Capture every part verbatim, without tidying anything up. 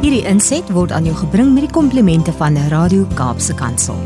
Hierdie inset word aan jou gebring met die komplimente van Radio Kaapse Kansel.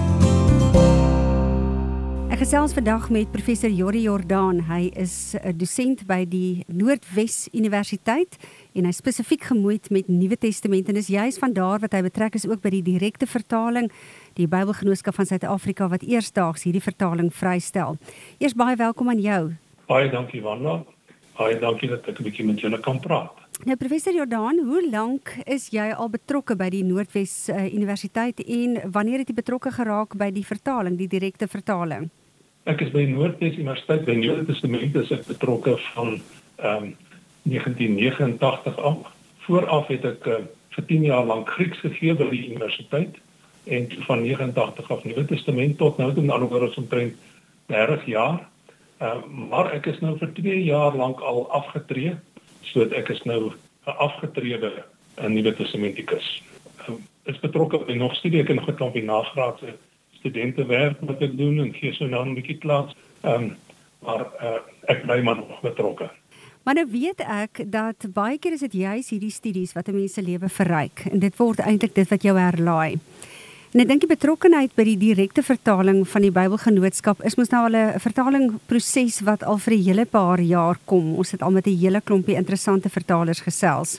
Ek gesels vandag met professor Jorrie Jordaan. Hy is 'n dosent by die Noordwes Universiteit en hy is spesifiek gemoeid met Nuwe Testament en is juis van daar wat hy betrek is ook by die direkte vertaling, die Bybelgenootskap van Suid-Afrika wat eersdaags hierdie vertaling vrystel. Eers baie welkom aan jou. Baie dankie Wanda. Baie dankie dat ek 'n bietjie met julle kan praat. Nou professor Jordaan, hoe lank is jy al betrokke by die Noordwes uh, Universiteit en wanneer het jy betrokke geraak by die vertaling, die direkte vertaling? Ek is by Noordwes Universiteit by Nuwe Testament is ek betrokke van um, negentien negenentagtig af. Vooraf het ek uh, vir tien jaar lank Grieks gegee by die universiteit en van negenentagtig af Nuwe Testament tot nou toe alhoewel ons omtrent dertig jaar. Uh, maar ek is nou vir twee jaar lank al afgetree, so ek is nou 'n afgetrede Nuwe Testamentikus. Uh, is betrokke by nog studie, ek het nog 'n klompie nagraadse studentewerk wat ek doen en gee so nou 'n bietjie klas. Um, maar uh, ek bly maar nog betrokke. Maar nou weet ek dat baie keer is dit juis hierdie studies wat 'n mens se lewe verryk en dit word eintlik dit wat jou herlaai. En ek dink die betrokkenheid by die direkte vertaling van die Bybelgenootskap is mos nou al 'n vertalingproses wat al vir 'n hele paar jaar kom. Ons het al met 'n hele klompie interessante vertalers gesels.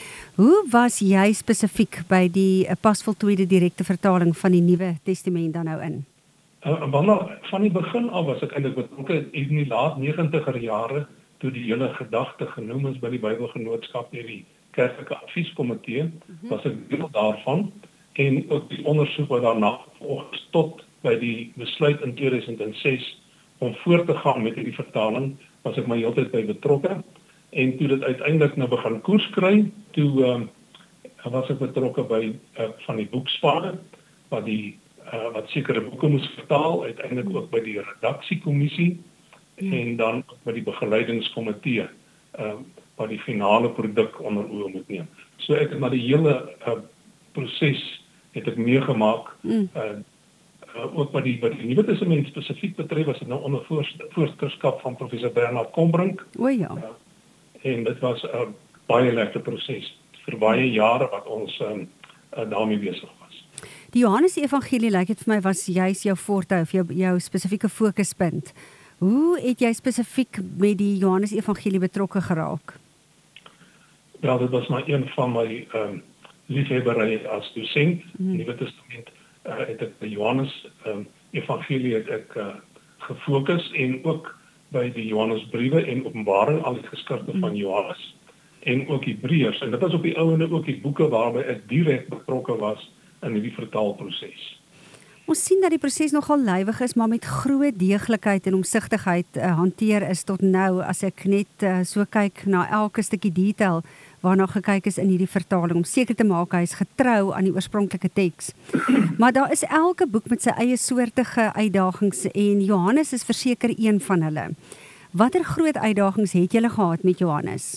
Hoe was jy spesifiek by die pasvoltooide direkte vertaling van die Nuwe Testament dan nou in? Uh, van die begin af was ek eintlik betrokke in die laat negentiger jare toe die hele gedagte genoem is by die Bybelgenootskap deur die kerklike advieskomitee, mm-hmm. was ek deel daarvan. En ook die ondersoek wat daarna gevolg is tot by die besluit in tweeduisend ses om voort te gaan met hierdie vertaling, was ek my heeltyd by betrokke. En toe dit uiteindelik nou begin koers kry, toe um, was ek betrokke by uh, van die boekspade, wat die uh, wat sekere boeke moes vertaal, uiteindelik ook by die redaksiekommissie hmm. en dan ook by die begeleidingskomitee, uh, wat die finale produk onder oë moet neem. So ek het maar die hele uh, proses het ek meegemaak, mm. uh, uh, ook wat die, wat die Nuwe Testament spesifiek betref, was dit nou onder voorsitterskap van professor Bernard Kombrink. O ja. Uh, en dit was 'n uh, baie lekker proses vir baie jare wat ons um, uh, daarmee besig was. Die Johannes Evangelie lyk dit vir my was juis jou forte of jou, jou spesifieke fokuspunt. Hoe het jy spesifiek met die Johannes Evangelie betrokke geraak? Wel, dit was maar een van my um, liefhebberry as dosent, mm. Nuwe Testament, uh, het ek by Johannes um, Evangelie het ek uh, gefokus en ook by die Johannesbriewe en Openbaring, al die geskrifte mm. van Johannes en ook Hebreërs. En dit was op die ouende ook die boeke waarby ek direk betrokke was in die vertaalproses. Ons sien dat die proses nogal lywig is, maar met groot deeglikheid en omsigtigheid uh, hanteer is tot nou, as ek net uh, so kyk na elke stukkie detail waarna gekyk is in hierdie vertaling, om seker te maak hy is getrou aan die oorspronklike teks. Maar daar is elke boek met sy eie soortige uitdagings en Johannes is verseker een van hulle. Watter groot uitdagings het julle gehad met Johannes?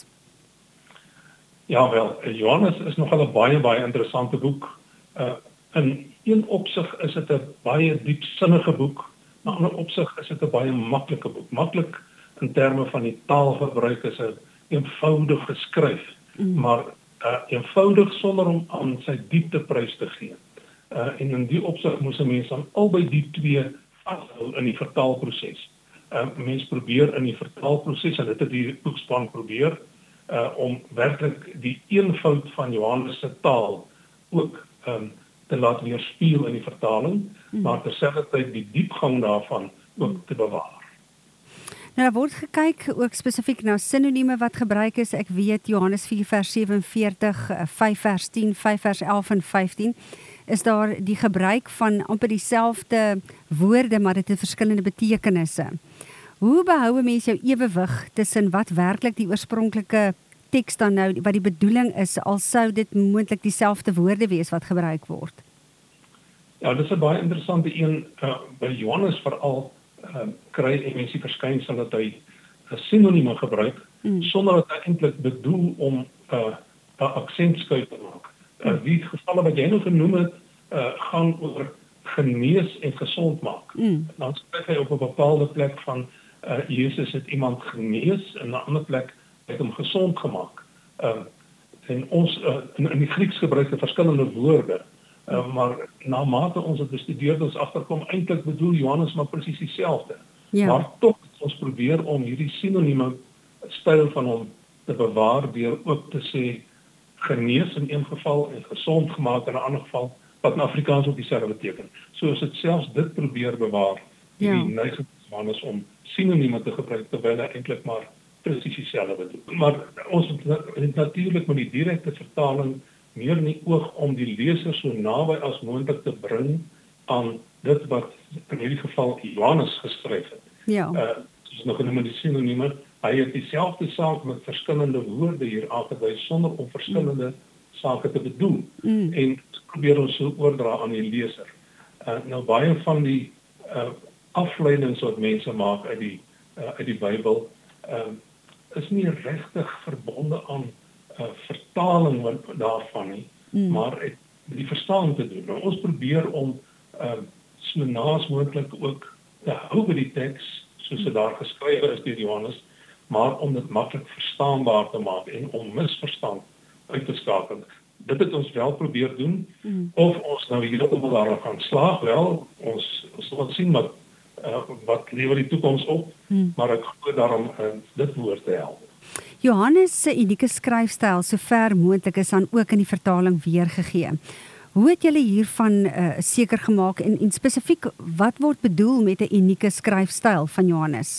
Ja wel, Johannes is nogal 'n baie baie interessante boek. Uh, in een opsig is dit 'n baie diepsinnige boek, maar in 'n ander opsig is dit 'n baie maklike boek. Maklik in terme van die taalgebruik is 'n eenvoudig geskryf. Mm. Maar uh, eenvoudig sonder om aan sy diepte prys te gee. Uh, en in die opsig moes 'n mens aan albei die twee vashou in die vertaalproses. Uh, mens probeer in die vertaalproses, en dit het die boekspan probeer, uh, om werklik die eenvoud van Johannes se taal ook um, te laat weerspieël in die vertaling, mm. maar terselfdertyd die diepgang daarvan ook te bewaar. Nou, daar word gekyk ook spesifiek na sinonieme wat gebruik is. Ek weet Johannes vier vers sewenveertig, vyf vers tien, vyf vers elf en vyftien is daar die gebruik van amper dieselfde woorde, maar dit het verskillende betekenisse. Hoe behou 'n mens jou ewewig tussen wat werklik die oorspronklike teks dan nou, wat die bedoeling is, al sou dit moontlik dieselfde woorde wees wat gebruik word? Ja, dit is 'n baie interessante een, uh, by Johannes veral, Uh, kry en mens die verskynsel dat hy 'n sinonieme gebruik, mm. sonder dat hy eintlik bedoel om 'n uh, 'n aksentskuif te maak. Uh, die gevalle wat jy nou genoem het, uh, gaan oor genees en gesond maak. Mm. Dan spreek hy op 'n bepaalde plek van uh, Jesus het iemand genees, en 'n ander plek het hom gesond gemaak. Uh, en ons uh, in, in die Grieks gebruik die verskillende woorde, uh, maar na mate ons het bestudeer, ons agterkom eintlik bedoel Johannes maar presies dieselfde. Ja. Maar tog ons probeer om hierdie sinonieme styl van hom te bewaar deur ook te sê genees in een geval en gesond gemaak in 'n ander geval, wat in Afrikaans ook dieselfde beteken. So is dit selfs dit probeer bewaar, die Ja. neiging van Johannes om sinonieme te gebruik terwyl hy eintlik maar presies dieselfde bedoel. Maar ons het natuurlik met die direkte vertaling meer in die oog om die leser so naby as moontlik te bring aan dit wat in hierdie geval Johannes geskryf het. Ja. Uh, soos nog genoem die sinonieme, hy het dieselfde saak met verskillende woorde hier aangedui sonder om verskillende sake te bedoel. Mm. En probeer ons so oordra aan die leser. Uh, nou baie van die uh, afleidings wat mense maak uit die uh, uit die Bybel uh, is nie regtig verbonde aan uh, vertaling wat daarvan nie, mm. maar het die verstaan te doen. Nou, ons probeer om uh, so naas moontlik ook te hou by die teks soos dit daar geskrywe is deur Johannes, maar om dit maklik verstaanbaar te maak en om misverstand uit te skakel. Dit het ons wel probeer doen, mm. of ons nou heeltemal daarop gaan slaag, wel, ons, ons sal sien wat, uh, wat lewer die toekoms op, mm. maar ek glo daarom uh, dit woord te help. Johannes se unieke skryfstyl, so ver moontlik, is dan ook in die vertaling weergegee. Hoe het julle hiervan uh, seker gemaak en, en spesifiek wat word bedoel met 'n unieke skryfstyl van Johannes?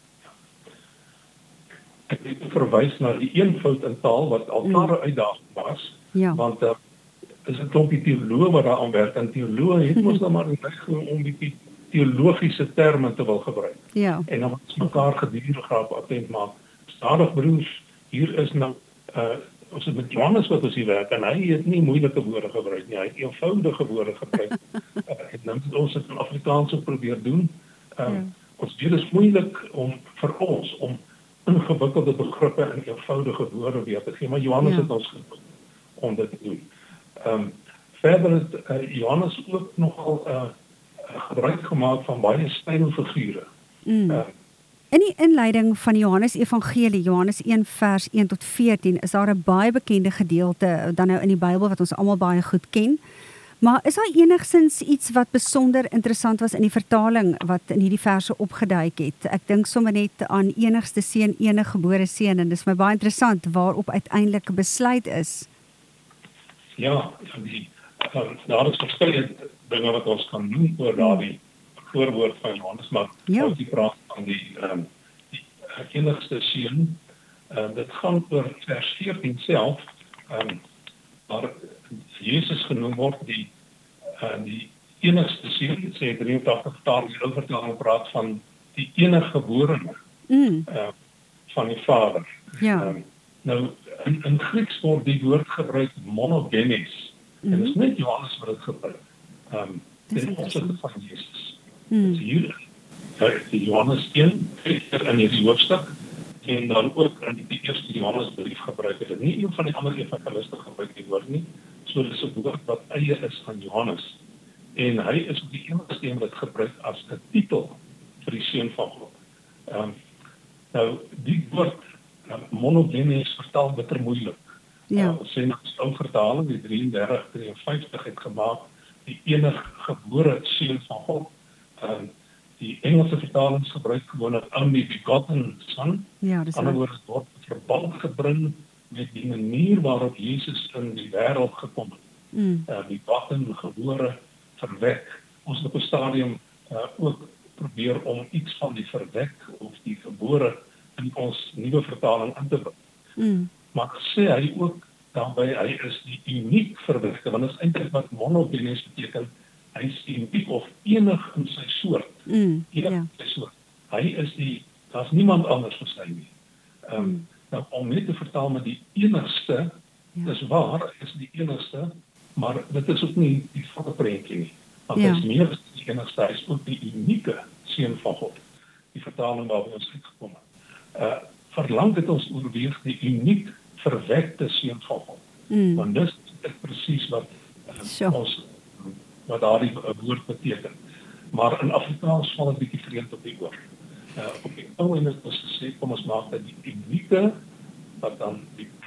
Ek het verwys na die eenvoud in taal wat al jare mm. uitdaging was, ja. want uh, is 'n klompie teoloë wat daaraan werk, en teoloë het mos nou maar net om bietjie teologiese terme te wil gebruik. Ja. En dan moet mekaar gedurig graag attent maak. Stadig broers, hier is nou uh, ons het met Johannes wat ons hier werk, en hy het nie moeilike woorde gebruik nie, hy het eenvoudige woorde gebruik. uh, en dan het ons dit in Afrikaans ook probeer doen. Uh, ja. Ons weet dit is moeilik om vir ons om ingewikkelde begrippe in eenvoudige woorde weer te gee, maar Johannes ja. het ons gedoen om dit te doen. Um, verder het uh, Johannes ook nogal uh, gebruik gemaak van baie stylfigure. Mm. Uh, In die inleiding van die Johannes Evangelie, Johannes een vers een tot veertien, is daar 'n baie bekende gedeelte dan nou in die Bybel wat ons almal baie goed ken. Maar is daar enigstens iets wat besonder interessant was in die vertaling wat in hierdie verse opgeduik het? Ek dink sommer net aan enigste seun, enige gebore seun, en dis my baie interessant waarop uiteindelik besluit is. Ja, die, uh, daar is verskeie dinge wat ons kan noem oor daardie voorwoord van Johannes, maar ja. as die praat van die, um, die enigste seun, uh, dit gaan oor vers veertien self, um, waar Jesus genoem word die, uh, die enigste seun, sê drieëntagtig vertaling, die ou vertaling praat van die enige geborene mm. uh, van die Vader. Ja. Um, nou, in, in Grieks word die woord gebruik monogenes, mm. en dit is net Johannes wat dit gebruik, um, ten opsigte van Jesus. Hmm. Hier, die Johannes een, in hierdie hoofstuk, en dan ook in die eerste Johannesbrief gebruik het. Nie een van die ander evangeliste gebruik die woord nie, so dit is 'n woord wat eie is van Johannes. En hy is ook die enigste een wat gebruik as 'n titel vir die Seun van God. Um, nou, die woord uh, monogenes vertaal bitter moeilik. Ja. Uh, sê nou, ou vertaling, die drie drie drie drie vyf het gemaak, die enige gebore Seun van God. Um, die Engelse vertalings gebruik gewoon het only begotten son. Ja, dis ander woorde word verband gebring met die manier waarop Jesus in die wêreld gekom het. Mm. Uh, begotten, gebore, verwek. Ons het op 'n stadium uh, ook probeer om iets van die verwek of die gebore in ons nuwe vertaling in te bring. Mm. Maar sê hy ook daarbey hy is die uniek verwekte, want dit is eintlik wat monogenes beteken. Hy is uniek of enig in sy soort. Mm, enig ja. in sy soort. Hy is die, daar's niemand anders vir sy nie. Um, mm. Nou, om net te vertaal met die enigste, ja. dis waar, hy is die enigste, maar dit is ook nie die volle prentjie nie. Want ja. hy is meer as die enigste, hy is ook die unieke Seun van God. Die vertaling waarby ons uitgekom het. Uh, verlang het ons oorweeg die uniek verwekte Seun van God. Mm. Want dis presies wat uh, sure. ons wat daardie woord beteken. Maar in Afrikaans val dit bietjie vreemd op die oor. Uh, op die ou en het ons gesê, kom ons maak dat die unieke, wat dan die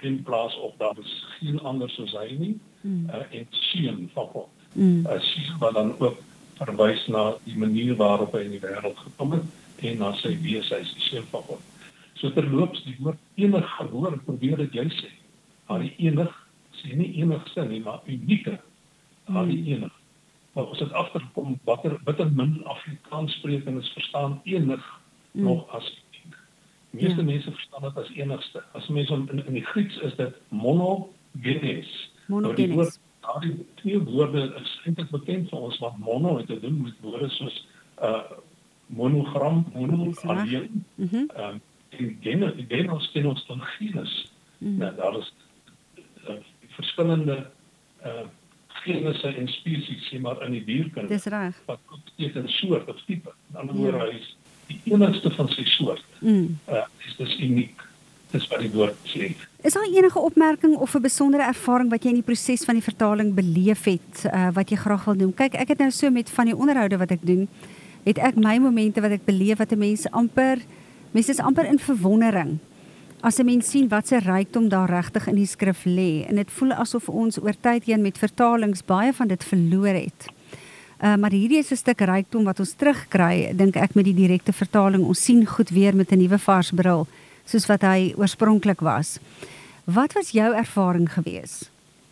klemplaas op daar is geen ander soos hy nie, mm. uh, en seun van God. Mm. Uh, seun wat dan ook verwys na die manier waarop hy in die wêreld gekom het en na sy wese, hy is die seun van God. So terloops, die woord enig gebore probeer dit jy sê. Daar die enig, sê nie enigste nie, maar unieke. Daar die enig. Maar ons het agtergekom watter bitter min Afrikaans sprekendes verstaan enig mm. nog as uniek. Die meeste ja. mense verstaan dit as enigste. As mense in, in die Grieks is dit monogenes. Monogenes. Nou die twee woorde is eintlik bekend vir ons, wat mono het te doen met woorde soos uh, monogram, mono alleen, mm -hmm. um, en genos, genos ken ons dan genus. Mm. Nou, daar is uh, verskillende uh, genusse en spesies, sê maar in die dierkunde. Dis reg. Wat beteken soort of tipe. In ander woorde, hy is die enigste van sy soort. Mm. Uh, is dus uniek. Dis wat die woord sê. Is daar enige opmerking of 'n besondere ervaring wat jy in die proses van die vertaling beleef het, uh, wat jy graag wil doen? Kyk, ek het nou so met van die onderhoude wat ek doen, het ek my momente wat ek beleef wat 'n mens amper, mense is amper in verwondering. As 'n mens sien wat se rykdom daar regtig in die skrif lê, en dit voel asof ons oor tyd heen met vertalings baie van dit verloor het. Uh, maar hierdie is 'n stuk rykdom wat ons terugkry, dink ek, met die direkte vertaling. Ons sien goed weer met 'n nuwe vars bril, soos wat hy oorspronklik was. Wat was jou ervaring gewees?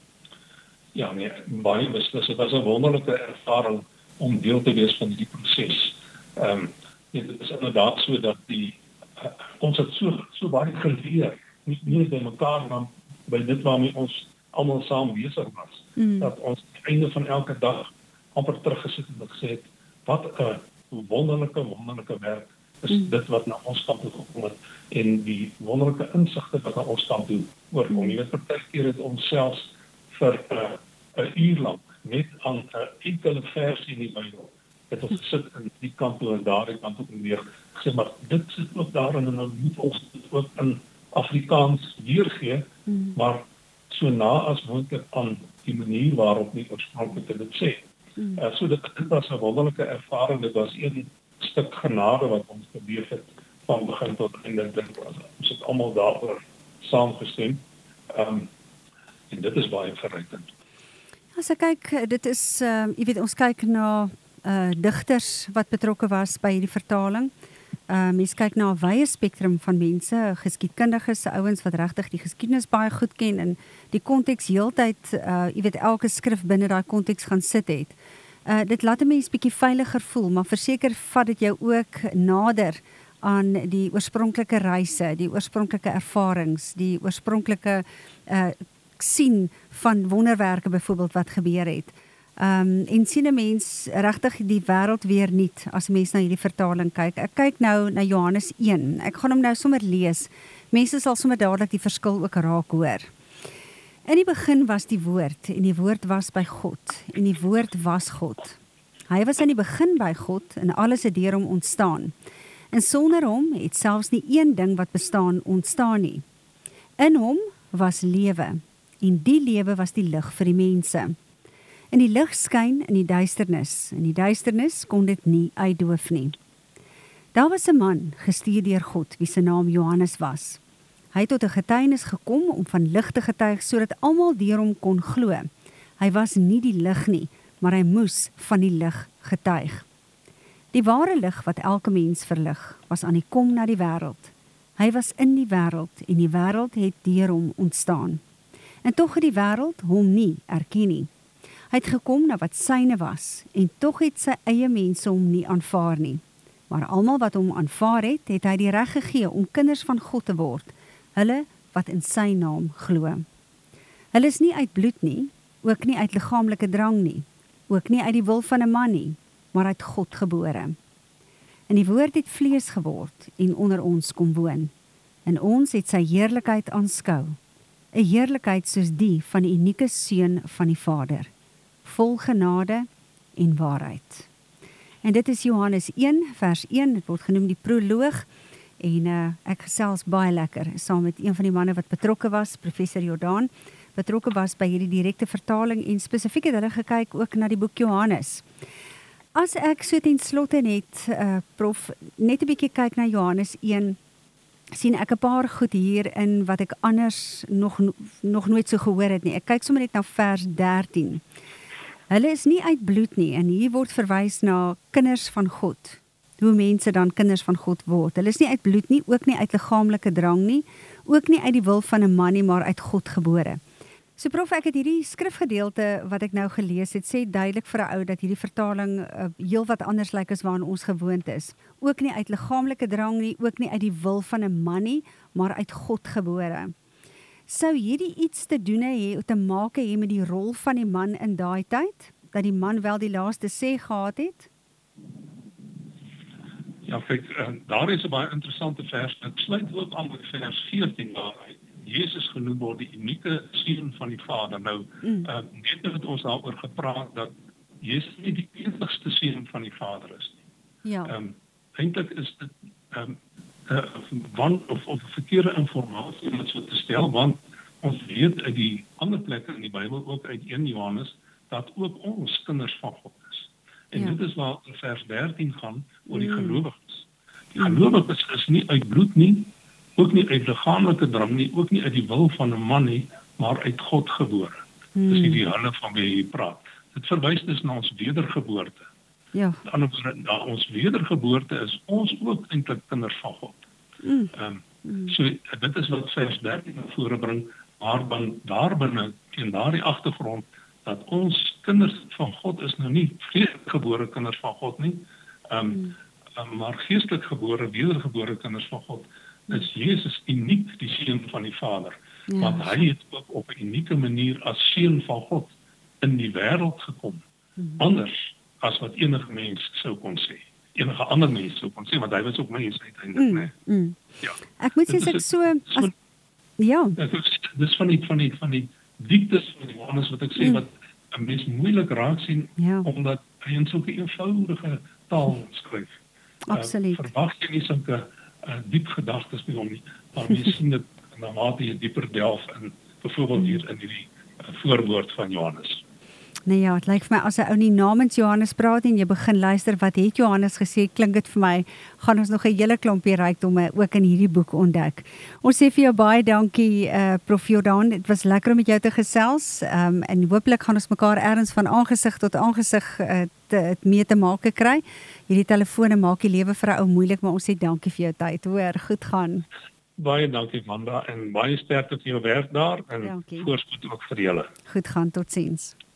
Ja, nee, baie beslis. Dit was 'n wonderlike ervaring om deel te wees van die proses. Ehm, um, dit is inderdaad so dat die uh, ons het so so baie geleer, nie nie by mekaar, maar by dit waarmee ons almal saam besig was. Mm. Dat ons aan die einde van elke dag amper teruggesit en gesê het, wat 'n wonderlike, wonderlike werk is mm. dit wat na ons kant toe gekom het, en die wonderlike insigte wat na ons kant toe oorkom. Mm. Jy weet, partykeer het ons selfs vir 'n uh, 'n uur lank net aan 'n uh, enkele vers in die Bybel het ons gesit in die kant toe en daar die kant toe en weer gesê, maar dit sit ook daarin en dan moet ons dit ook in Afrikaans weergee, mm. maar so na as moontlik aan die manier waarop die oorspronklik dit sê. Mm. Uh, so dit, dit was 'n wonderlike ervaring, dit was een stuk genade wat ons gebeur het van begin tot einde. Ons het almal daaroor saamgestem. Um, en dit is baie verrykend. As ek kyk, dit is, uh, jy weet, ons kyk na uh, digters wat betrokke was by die vertaling. Uh, mens kyk na 'n wye spektrum van mense, geskiedkundiges, ouens wat regtig die geskiedenis baie goed ken en die konteks heeltyd, uh, jy weet, elke skrif binne daai konteks gaan sit het. Uh, dit laat 'n mens bietjie veiliger voel, maar verseker vat dit jou ook nader aan die oorspronklike reise, die oorspronklike ervarings, die oorspronklike uh, sien van wonderwerke byvoorbeeld wat gebeur het. Um, en sien 'n mens regtig die wêreld weer nuut as 'n mens na hierdie vertaling kyk. Ek kyk nou na Johannes een. Ek gaan hom nou sommer lees. Mense sal sommer dadelik die verskil ook raak hoor. In die begin was die woord, en die woord was by God, en die woord was God. Hy was in die begin by God, en alles het deur hom ontstaan. En sonder hom het selfs nie een ding wat bestaan ontstaan nie. In hom was lewe, en die lewe was die lig vir die mense. En die lig skyn in die duisternis, en die duisternis kon dit nie uitdoof nie. Daar was 'n man gestuur deur God, wie se naam Johannes was. Hy het tot 'n getuienis gekom om van lig te getuig, sodat almal deur hom kon glo. Hy was nie die lig nie, maar hy moes van die lig getuig. Die ware lig wat elke mens verlig, was aan die kom na die wêreld. Hy was in die wêreld, en die wêreld het deur hom ontstaan. En tog het die wêreld hom nie erken nie. Hy het gekom na wat syne was, en tog het sy eie mense hom nie aanvaar nie. Maar almal wat hom aanvaar het, het hy die reg gegee om kinders van God te word, hulle wat in sy naam glo. Hulle is nie uit bloed nie, ook nie uit liggaamlike drang nie, ook nie uit die wil van 'n man nie, maar uit God gebore. En die woord het vlees geword en onder ons kom woon. En ons het sy heerlikheid aanskou, 'n heerlikheid soos die van die unieke seun van die Vader, vol genade en waarheid. En dit is Johannes een vers een, dit word genoem die proloog, en uh, ek gesels baie lekker saam met een van die manne wat betrokke was, professor Jordaan, betrokke was by hierdie direkte vertaling, en spesifiek het hulle gekyk ook na die boek Johannes. As ek so ten slotte net, uh, prof, net 'n bietjie kyk na Johannes een, sien ek 'n paar goed hier in wat ek anders nog nog nooit so gehoor het nie. Ek kyk sommer net na vers dertien. Hulle is nie uit bloed nie, en hier word verwys na kinders van God. Hoe mense dan kinders van God word. Hulle is nie uit bloed nie, ook nie uit liggaamlike drang nie, ook nie uit die wil van 'n man nie, maar uit God gebore. So prof, ek het hierdie skrifgedeelte wat ek nou gelees het, sê duidelik vir 'n ou dat hierdie vertaling uh, heel wat anders lyk as waaraan ons gewoond is. Ook nie uit liggaamlike drang nie, ook nie uit die wil van 'n man nie, maar uit God gebore. Sou hierdie iets te doen hê, te maak hê met die rol van die man in daai tyd? Dat die man wel die laaste sê gehad het? Ja, kyk, daar is 'n baie interessante vers. Dit sluit ook aan by vers veertien waar Jesus genoem word die unieke seun van die Vader. Nou, mm. uh, net het ons daaroor gepraat dat Jesus nie die enigste seun van die Vader is nie. Ja. Um, eintlik is dit um, uh, want, of, of verkeerde informatie om dit so te stel, want ons weet uit die ander plekke in die Bybel, ook uit eerste Johannes, dat ook ons kinders van God is. En ja. Dit is waar in vers dertien gaan oor die gelowiges. Die gelowiges is nie uit bloed nie, ook nie uit liggaamlike drang nie, ook nie uit die wil van 'n man nie, maar uit God gebore. Hmm. Dis nie die hulle van wie jy praat. Dit verwys dus na ons wedergeboorte. Ja. Aan na ons wedergeboorte is ons ook eintlik kinders van God. Hmm. Um, hmm. So dit is wat vers dertien na vore bring, maar dan daarbinne en daardie agtergrond dat ons kinders van God is nou nie vleeslik gebore kinders van God nie, um, hmm. um, maar geestelik gebore, wedergebore kinders van God. Is Jesus uniek die seun van die Vader, ja, want hy het ook op 'n unieke manier as seun van God in die wêreld gekom, mm-hmm. anders as wat enige mens sou kon sê, enige ander mens sou kon sê, want hy was ook mens uiteindelik, mm, nee. Mm. Ja. Ek moet sê ek so, as, ja. Dis van die van die van die dieptes van Johannes wat ek sê mm. wat 'n mens moeilik raak sien, ja. omdat hy in sulke eenvoudige taal skryf. Absoluut. Uh, verwag jy nie sulke Uh, diep gedagtes by hom nie, maar jy sien dit na mate jy dieper delf in byvoorbeeld hier in die uh, voorwoord van Johannes. Nee ja, het lyk vir my as 'n ou nie namens Johannes praat en jy begin luister wat het Johannes gesê, klink dit vir my gaan ons nog 'n hele klompie rykdomme ook in hierdie boek ontdek. Ons sê vir jou baie dankie uh, Prof Jordan, dit was lekker om met jou te gesels um, en hopelik gaan ons mekaar ergens van aangesig tot aangesig uh, te, mee te maak kry. Hierdie telefone maak die lewe vir 'n ou moeilik, maar ons sê dankie vir jou tyd. Hoor, goed gaan. Baie dankie Wanda en baie sterkte vir jou werk daar en voorspoed ook vir julle. Goed gaan, totsiens.